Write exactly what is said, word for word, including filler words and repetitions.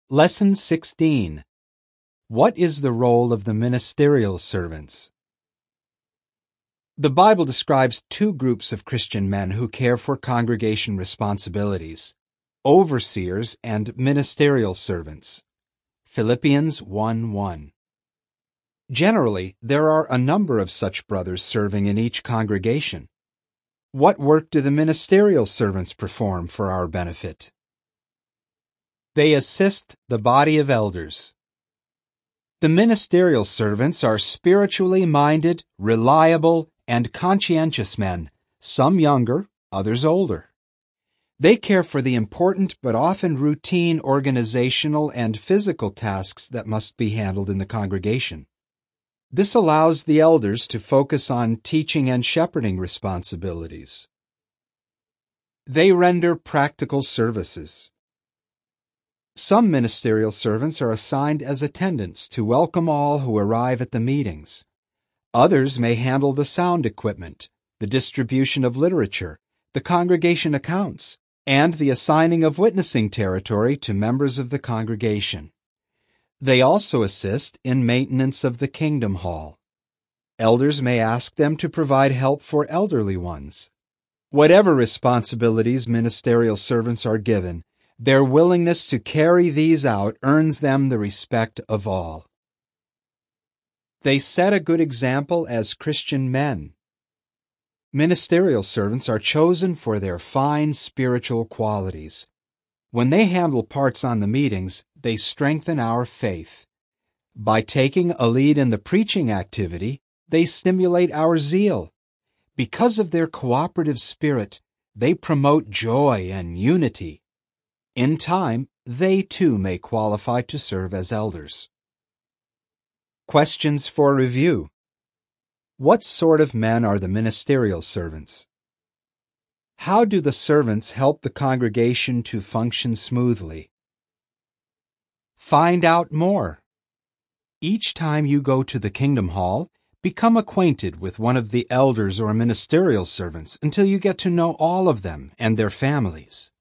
Lesson sixteen. What is the role of the ministerial servants? The Bible describes two groups of Christian men who care for congregation responsibilities: overseers and ministerial servants. Philippians one one. Generally, there are a number of such brothers serving in each congregation. What work do the ministerial servants perform for our benefit? They assist the body of elders. The ministerial servants are spiritually minded, reliable, and conscientious men, some younger, others older. They care for the important but often routine organizational and physical tasks that must be handled in the congregation. This allows the elders to focus on teaching and shepherding responsibilities. They render practical services. Some ministerial servants are assigned as attendants to welcome all who arrive at the meetings. Others may handle the sound equipment, the distribution of literature, the congregation accounts, and the assigning of witnessing territory to members of the congregation. They also assist in maintenance of the Kingdom Hall. Elders may ask them to provide help for elderly ones. Whatever responsibilities ministerial servants are given, their willingness to carry these out earns them the respect of all. They set a good example as Christian men. Ministerial servants are chosen for their fine spiritual qualities. When they handle parts on the meetings, they strengthen our faith. By taking a lead in the preaching activity, they stimulate our zeal. Because of their cooperative spirit, they promote joy and unity. In time, they too may qualify to serve as elders. Questions for review. What sort of men are the ministerial servants? How do the servants help the congregation to function smoothly? Find out more. Each time you go to the Kingdom Hall, become acquainted with one of the elders or ministerial servants until you get to know all of them and their families.